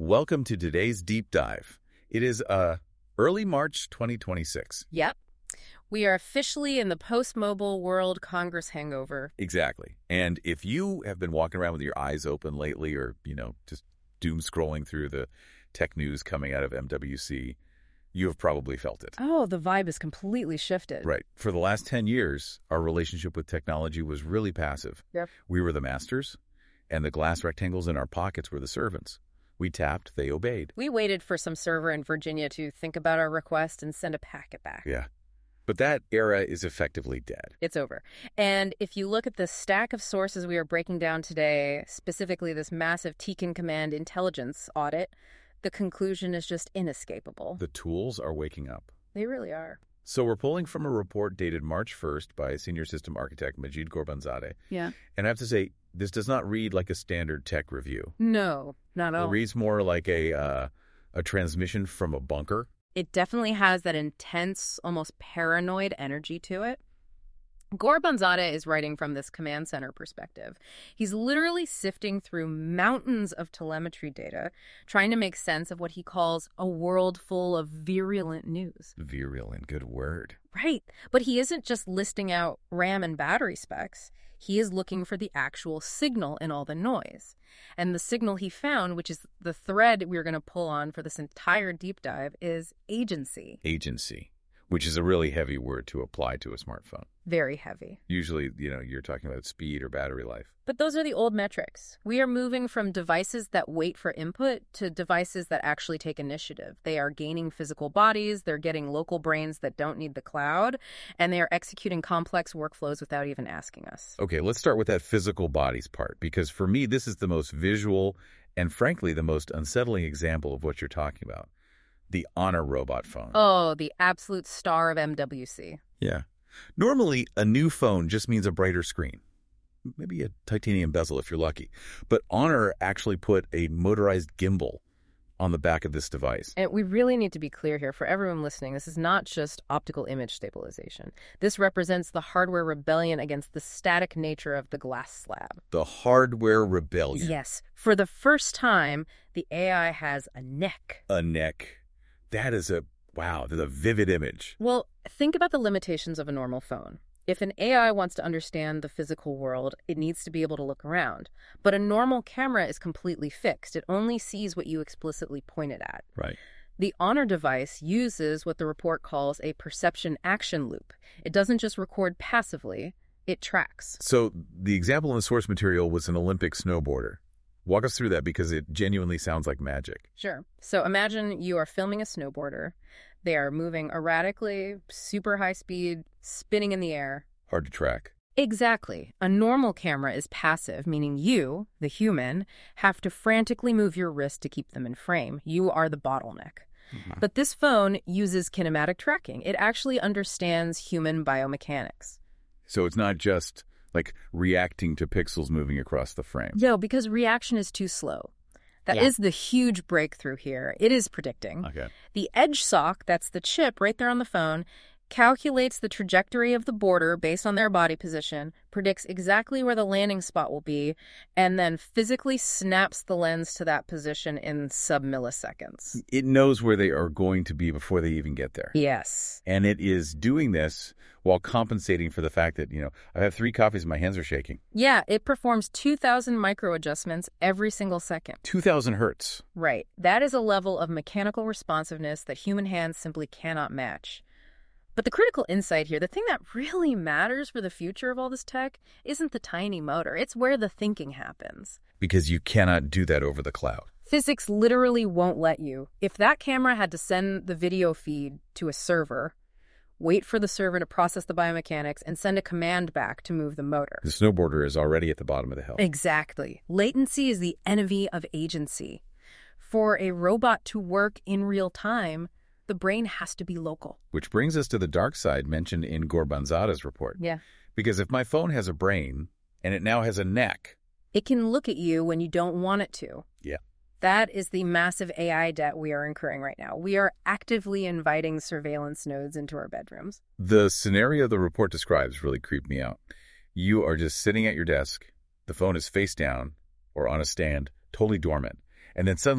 Welcome to today's deep dive. It is early March 2026. Yep. We are officially in the post-Mobile World Congress hangover. Exactly. And if you have been walking around with your eyes open lately or, just doom scrolling through the tech news coming out of MWC, you have probably felt it. Oh, the vibe is completely shifted. Right. For the last 10 years, our relationship with technology was really passive. Yep. We were the masters, and the glass rectangles in our pockets were the servants. We tapped, they obeyed. We waited for some server in Virginia to think about our request and send a packet back. Yeah. But that era is effectively dead. It's over. And if you look at the stack of sources we are breaking down today, specifically this massive Tekin Command intelligence audit, the conclusion is just inescapable. The tools are waking up. They really are. So we're pulling from a report dated March 1st by senior system architect Majid Ghorbanzadeh. Yeah. And I have to say, this does not read like a standard tech review. No, not at all. It reads more like a transmission from a bunker. It definitely has that intense, almost paranoid energy to it. Ghorbanzadeh is writing from this command center perspective. He's literally sifting through mountains of telemetry data, trying to make sense of what he calls a world full of virulent news. Virulent, good word. Right. But he isn't just listing out RAM and battery specs. He is looking for the actual signal in all the noise. And the signal he found, which is the thread we're going to pull on for this entire deep dive, is agency. Agency, which is a really heavy word to apply to a smartphone. Very heavy. Usually, you're talking about speed or battery life. But those are the old metrics. We are moving from devices that wait for input to devices that actually take initiative. They are gaining physical bodies, they're getting local brains that don't need the cloud, and they are executing complex workflows without even asking us. Okay, let's start with that physical bodies part, because for me, this is the most visual and, frankly, the most unsettling example of what you're talking about. The Honor robot phone. Oh, the absolute star of MWC. Yeah. Normally, a new phone just means a brighter screen. Maybe a titanium bezel if you're lucky. But Honor actually put a motorized gimbal on the back of this device. And we really need to be clear here for everyone listening. This is not just optical image stabilization. This represents the hardware rebellion against the static nature of the glass slab. The hardware rebellion. Yes. For the first time, the AI has a neck. A neck. That is wow, there's a vivid image. Well, think about the limitations of a normal phone. If an AI wants to understand the physical world, it needs to be able to look around. But a normal camera is completely fixed. It only sees what you explicitly pointed at. Right. The Honor device uses what the report calls a perception action loop. It doesn't just record passively, it tracks. So the example in the source material was an Olympic snowboarder. Walk us through that because it genuinely sounds like magic. Sure. So imagine you are filming a snowboarder. They are moving erratically, super high speed, spinning in the air. Hard to track. Exactly. A normal camera is passive, meaning you, the human, have to frantically move your wrist to keep them in frame. You are the bottleneck. Mm-hmm. But this phone uses kinematic tracking. It actually understands human biomechanics. So it's not just like reacting to pixels moving across the frame. No, because reaction is too slow. That is the huge breakthrough here. It is predicting. Okay. The edge sock, that's the chip right there on the phone, calculates the trajectory of the boarder based on their body position, predicts exactly where the landing spot will be, and then physically snaps the lens to that position in sub-milliseconds. It knows where they are going to be before they even get there. Yes. And it is doing this while compensating for the fact that, I have 3 coffees and my hands are shaking. Yeah, it performs 2,000 micro-adjustments every single second. 2,000 hertz. Right. That is a level of mechanical responsiveness that human hands simply cannot match. But the critical insight here, the thing that really matters for the future of all this tech, isn't the tiny motor. It's where the thinking happens. Because you cannot do that over the cloud. Physics literally won't let you. If that camera had to send the video feed to a server, wait for the server to process the biomechanics, and send a command back to move the motor. The snowboarder is already at the bottom of the hill. Exactly. Latency is the enemy of agency. For a robot to work in real time, the brain has to be local. Which brings us to the dark side mentioned in Ghorbanzadeh's report. Yeah. Because if my phone has a brain and it now has a neck, it can look at you when you don't want it to. Yeah. That is the massive AI debt we are incurring right now. We are actively inviting surveillance nodes into our bedrooms. The scenario the report describes really creeped me out. You are just sitting at your desk, the phone is face down or on a stand, totally dormant. And then suddenly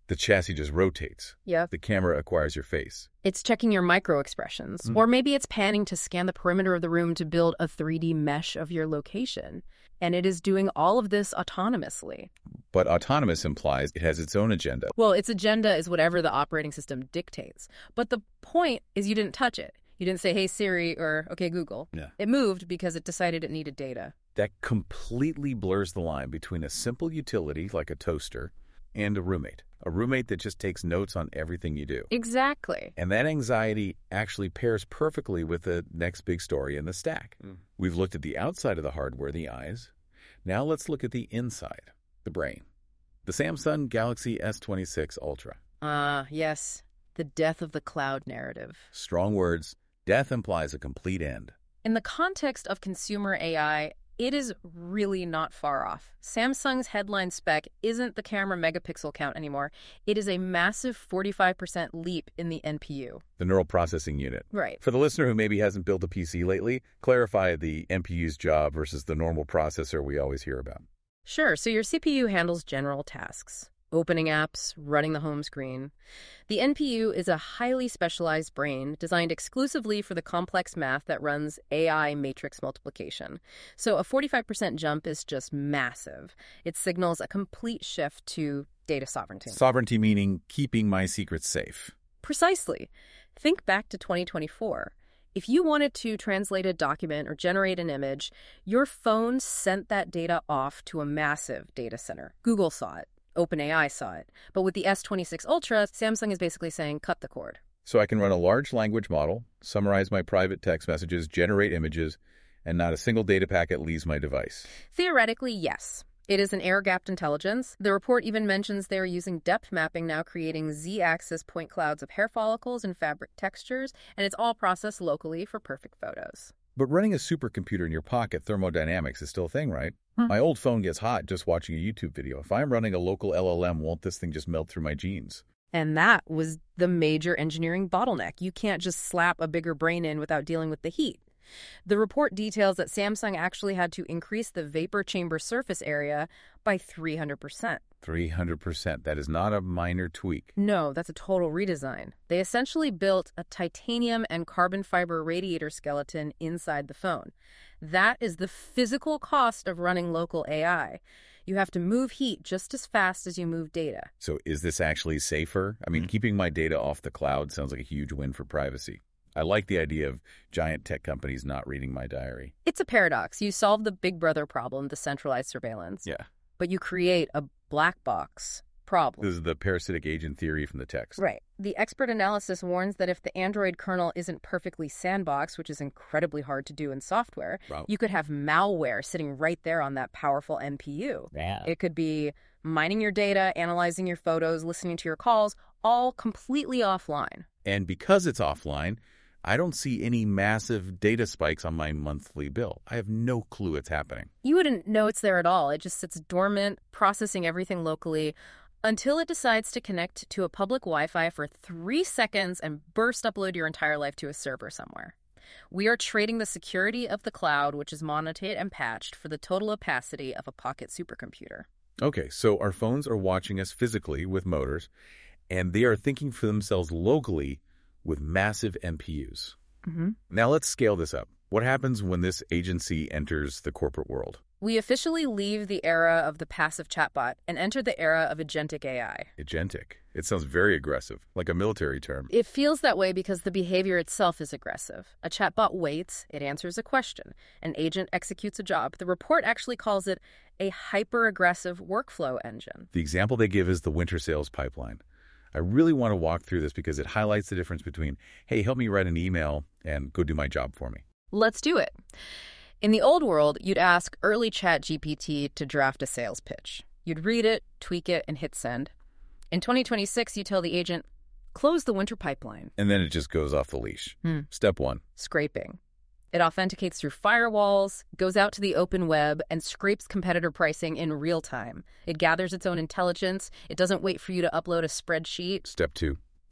The chassis just rotates. Yep. The camera acquires your face. It's checking your micro expressions. Or maybe it's panning to scan the perimeter of the room to build a 3D mesh of your location. And it is doing all of this autonomously. But autonomous implies it has its own agenda. Well, its agenda is whatever the operating system dictates. But the point is you didn't touch it. You didn't say, hey, Siri, or okay, Google. Yeah. It moved because it decided it needed data. That completely blurs the line between a simple utility like a toaster and a roommate that just takes notes on everything you do. Exactly. And that anxiety actually pairs perfectly with the next big story in the stack. We've looked at the outside of the hardware, the eyes. Now let's look at the inside, the brain. The Samsung Galaxy S26 Ultra. Yes. The death of the cloud narrative. Strong words. Death implies a complete end. In the context of consumer AI, it is really not far off. Samsung's headline spec isn't the camera megapixel count anymore. It is a massive 45% leap in the NPU. The neural processing unit. Right. For the listener who maybe hasn't built a PC lately, clarify the NPU's job versus the normal processor we always hear about. Sure, so your CPU handles general tasks. Opening apps, running the home screen. The NPU is a highly specialized brain designed exclusively for the complex math that runs AI matrix multiplication. So a 45% jump is just massive. It signals a complete shift to data sovereignty. Sovereignty meaning keeping my secrets safe. Precisely. Think back to 2024. If you wanted to translate a document or generate an image, your phone sent that data off to a massive data center. Google saw it. OpenAI saw it. But with the S26 Ultra, Samsung is basically saying, cut the cord. So I can run a large language model, summarize my private text messages, generate images, and not a single data packet leaves my device. Theoretically, yes. It is an air-gapped intelligence. The report even mentions they're using depth mapping now, creating Z-axis point clouds of hair follicles and fabric textures, and it's all processed locally for perfect photos. But running a supercomputer in your pocket, thermodynamics, is still a thing, right? My old phone gets hot just watching a YouTube video. If I'm running a local LLM, won't this thing just melt through my jeans? And that was the major engineering bottleneck. You can't just slap a bigger brain in without dealing with the heat. The report details that Samsung actually had to increase the vapor chamber surface area by 300%. 300%. That is not a minor tweak. No, that's a total redesign. They essentially built a titanium and carbon fiber radiator skeleton inside the phone. That is the physical cost of running local AI. You have to move heat just as fast as you move data. So is this actually safer? I mean, keeping my data off the cloud sounds like a huge win for privacy. I like the idea of giant tech companies not reading my diary. It's a paradox. You solve the big brother problem, the centralized surveillance. Yeah. But you create a black box problem. This is the parasitic agent theory from the text. Right. The expert analysis warns that if the Android kernel isn't perfectly sandboxed, which is incredibly hard to do in software, you could have malware sitting right there on that powerful NPU. Yeah. It could be mining your data, analyzing your photos, listening to your calls, all completely offline. And because it's offline, I don't see any massive data spikes on my monthly bill. I have no clue it's happening. You wouldn't know it's there at all. It just sits dormant, processing everything locally, until it decides to connect to a public Wi-Fi for 3 seconds and burst upload your entire life to a server somewhere. We are trading the security of the cloud, which is monitored and patched, for the total opacity of a pocket supercomputer. Okay, so our phones are watching us physically with motors, and they are thinking for themselves locally with massive NPUs. Now let's scale this up. What happens when this agency enters the corporate world? We officially leave the era of the passive chatbot and enter the era of agentic AI. Agentic. It sounds very aggressive, like a military term. It feels that way because the behavior itself is aggressive. A chatbot waits, it answers a question. An agent executes a job. The report actually calls it a hyper-aggressive workflow engine. The example they give is the winter sales pipeline. I really want to walk through this because it highlights the difference between, hey, help me write an email and go do my job for me. Let's do it. In the old world, you'd ask early ChatGPT to draft a sales pitch. You'd read it, tweak it, and hit send. In 2026, you tell the agent, close the winter pipeline. And then it just goes off the leash. Step 1. Scraping. It authenticates through firewalls, goes out to the open web, and scrapes competitor pricing in real time. It gathers its own intelligence. It doesn't wait for you to upload a spreadsheet. Step 2.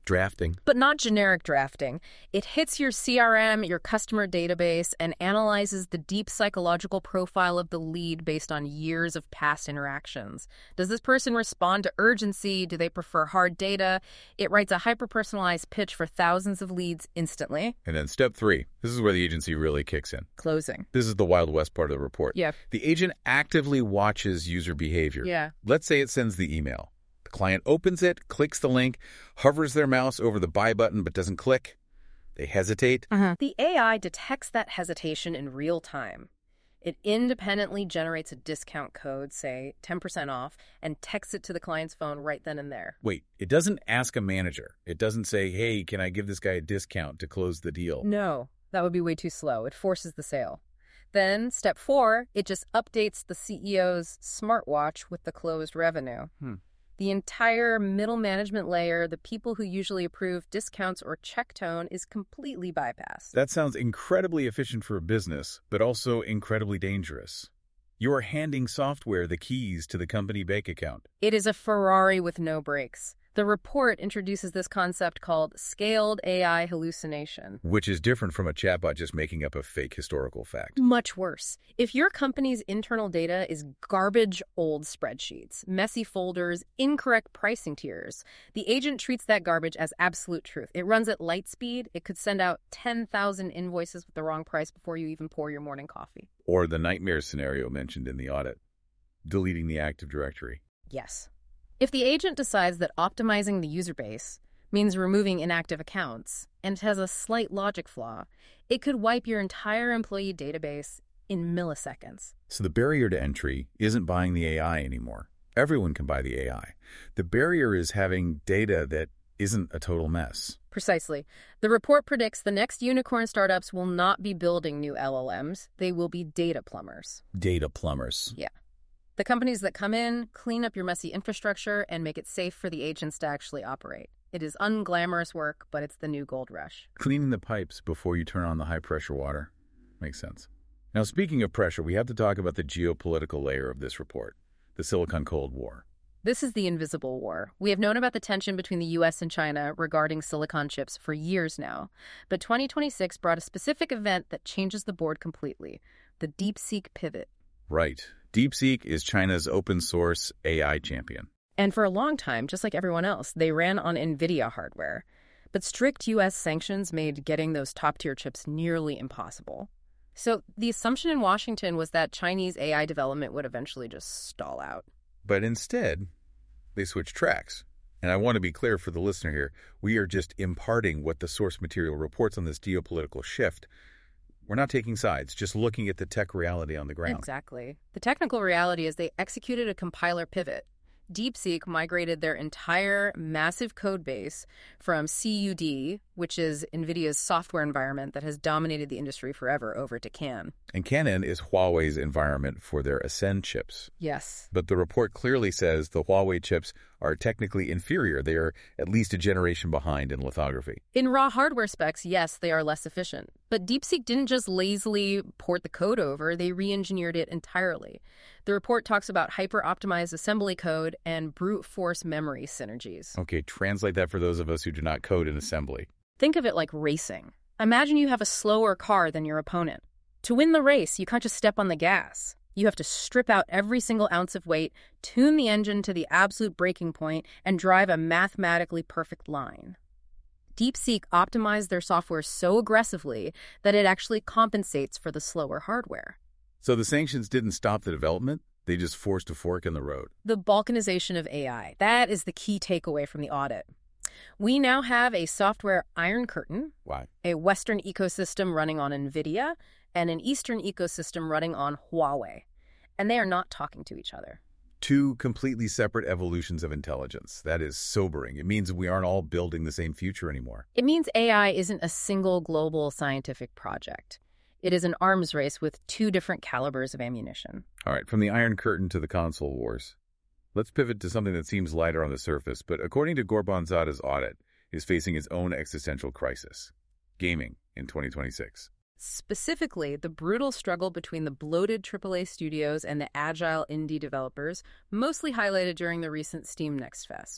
Drafting. But not generic drafting. It hits your CRM, your customer database, and analyzes the deep psychological profile of the lead based on years of past interactions. Does this person respond to urgency? Do they prefer hard data? It writes a hyper-personalized pitch for thousands of leads instantly. And then step 3. This is where the agency really kicks in. Closing. This is the Wild West part of the report. Yeah. The agent actively watches user behavior. Yeah. Let's say it sends the email. Client opens it, clicks the link, hovers their mouse over the buy button but doesn't click. They hesitate. The AI detects that hesitation in real time. It independently generates a discount code, say 10% off, and texts it to the client's phone right then and there. Wait, it doesn't ask a manager. It doesn't say, hey, can I give this guy a discount to close the deal? No, that would be way too slow. It forces the sale. Then, step 4, it just updates the CEO's smartwatch with the closed revenue. The entire middle management layer, the people who usually approve discounts or check tone, is completely bypassed. That sounds incredibly efficient for a business, but also incredibly dangerous. You are handing software the keys to the company bank account. It is a Ferrari with no brakes. The report introduces this concept called scaled AI hallucination. Which is different from a chatbot just making up a fake historical fact. Much worse. If your company's internal data is garbage old spreadsheets, messy folders, incorrect pricing tiers, the agent treats that garbage as absolute truth. It runs at light speed. It could send out 10,000 invoices with the wrong price before you even pour your morning coffee. Or the nightmare scenario mentioned in the audit, deleting the Active Directory. Yes. If the agent decides that optimizing the user base means removing inactive accounts and has a slight logic flaw, it could wipe your entire employee database in milliseconds. So the barrier to entry isn't buying the AI anymore. Everyone can buy the AI. The barrier is having data that isn't a total mess. Precisely. The report predicts the next unicorn startups will not be building new LLMs. They will be data plumbers. Data plumbers. Yeah. The companies that come in, clean up your messy infrastructure, and make it safe for the agents to actually operate. It is unglamorous work, but it's the new gold rush. Cleaning the pipes before you turn on the high-pressure water. Makes sense. Now, speaking of pressure, we have to talk about the geopolitical layer of this report, the Silicon Cold War. This is the invisible war. We have known about the tension between the U.S. and China regarding silicon chips for years now. But 2026 brought a specific event that changes the board completely, the DeepSeek pivot. Right. DeepSeek is China's open-source AI champion. And for a long time, just like everyone else, they ran on NVIDIA hardware. But strict U.S. sanctions made getting those top-tier chips nearly impossible. So the assumption in Washington was that Chinese AI development would eventually just stall out. But instead, they switched tracks. And I want to be clear for the listener here, we are just imparting what the source material reports on this geopolitical shift. We're not taking sides, just looking at the tech reality on the ground. Exactly. The technical reality is they executed a compiler pivot. DeepSeek migrated their entire massive code base from CUD, which is NVIDIA's software environment that has dominated the industry forever, over to CAN. And Canon is Huawei's environment for their Ascend chips. Yes. But the report clearly says the Huawei chips are technically inferior. They are at least a generation behind in lithography. In raw hardware specs, yes, they are less efficient. But DeepSeek didn't just lazily port the code over, they re-engineered it entirely. The report talks about hyper-optimized assembly code and brute force memory synergies. Okay, translate that for those of us who do not code in assembly. Think of it like racing. Imagine you have a slower car than your opponent. To win the race, you can't just step on the gas. You have to strip out every single ounce of weight, tune the engine to the absolute breaking point, and drive a mathematically perfect line. DeepSeek optimized their software so aggressively that it actually compensates for the slower hardware. So the sanctions didn't stop the development? They just forced a fork in the road? The balkanization of AI. That is the key takeaway from the audit. We now have a software iron curtain, Why? a Western ecosystem running on NVIDIA, and an Eastern ecosystem running on Huawei. And they are not talking to each other. Two completely separate evolutions of intelligence. That is sobering. It means we aren't all building the same future anymore. It means AI isn't a single global scientific project. It is an arms race with two different calibers of ammunition. All right, from the Iron Curtain to the console wars. Let's pivot to something that seems lighter on the surface, but according to Ghorbanzadeh's audit, is facing its own existential crisis. Gaming in 2026. Specifically, the brutal struggle between the bloated AAA studios and the agile indie developers, mostly highlighted during the recent Steam Next Fest.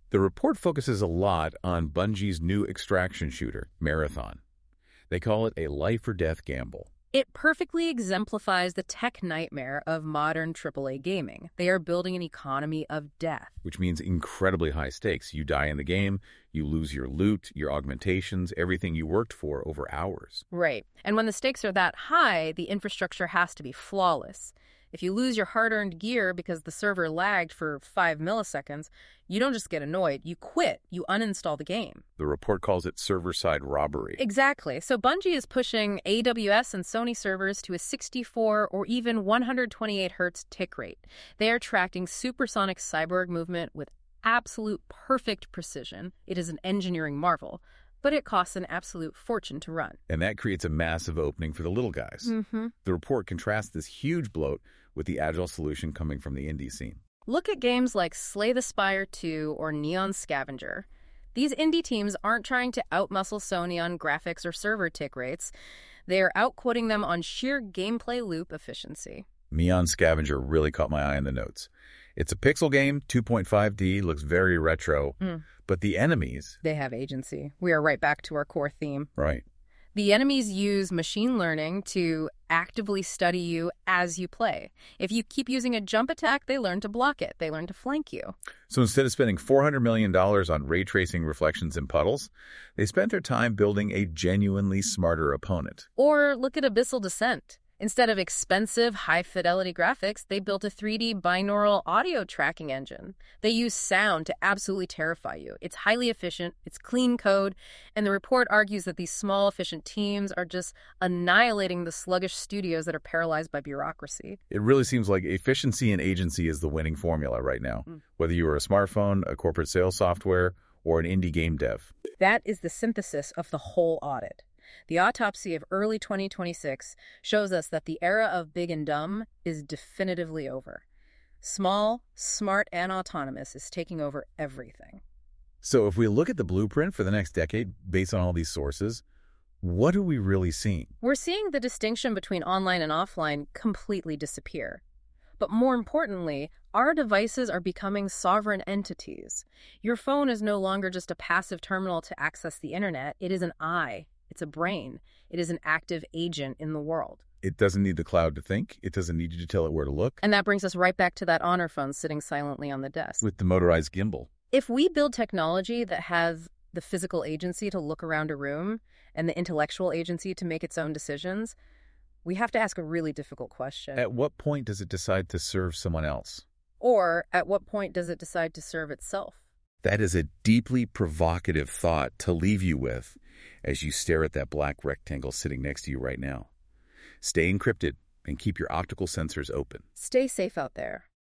The report focuses a lot on Bungie's new extraction shooter, Marathon. They call it a life-or-death gamble. It perfectly exemplifies the tech nightmare of modern AAA gaming. They are building an economy of death. Which means incredibly high stakes. You die in the game, you lose your loot, your augmentations, everything you worked for over hours. Right. And when the stakes are that high, the infrastructure has to be flawless. If you lose your hard-earned gear because the server lagged for 5 milliseconds, you don't just get annoyed, you quit, you uninstall the game. The report calls it server-side robbery. Exactly. So Bungie is pushing AWS and Sony servers to a 64 or even 128 hertz tick rate. They are tracking supersonic cyborg movement with absolute perfect precision. It is an engineering marvel, but it costs an absolute fortune to run. And that creates a massive opening for the little guys. The report contrasts this huge bloat with the agile solution coming from the indie scene. Look at games like Slay the Spire 2 or Neon Scavenger. These indie teams aren't trying to outmuscle Sony on graphics or server tick rates. They are outquoting them on sheer gameplay loop efficiency. Neon Scavenger really caught my eye in the notes. It's a pixel game, 2.5D, looks very retro, but the enemies... They have agency. We are right back to our core theme. Right. The enemies use machine learning to actively study you as you play. If you keep using a jump attack, they learn to block it. They learn to flank you. So instead of spending $400 million on ray tracing reflections in puddles, they spent their time building a genuinely smarter opponent. Or look at Abyssal Descent. Instead of expensive, high-fidelity graphics, they built a 3D binaural audio tracking engine. They use sound to absolutely terrify you. It's highly efficient, it's clean code, and the report argues that these small, efficient teams are just annihilating the sluggish studios that are paralyzed by bureaucracy. It really seems like efficiency and agency is the winning formula right now, whether you are a smartphone, a corporate sales software, or an indie game dev. That is the synthesis of the whole audit. The autopsy of early 2026 shows us that the era of big and dumb is definitively over. Small, smart, and autonomous is taking over everything. So if we look at the blueprint for the next decade based on all these sources, what are we really seeing? We're seeing the distinction between online and offline completely disappear. But more importantly, our devices are becoming sovereign entities. Your phone is no longer just a passive terminal to access the internet. It is an eye. It's a brain. It is an active agent in the world. It doesn't need the cloud to think. It doesn't need you to tell it where to look. And that brings us right back to that Honor phone sitting silently on the desk. With the motorized gimbal. If we build technology that has the physical agency to look around a room and the intellectual agency to make its own decisions, we have to ask a really difficult question. At what point does it decide to serve someone else? Or at what point does it decide to serve itself? That is a deeply provocative thought to leave you with as you stare at that black rectangle sitting next to you right now. Stay encrypted and keep your optical sensors open. Stay safe out there.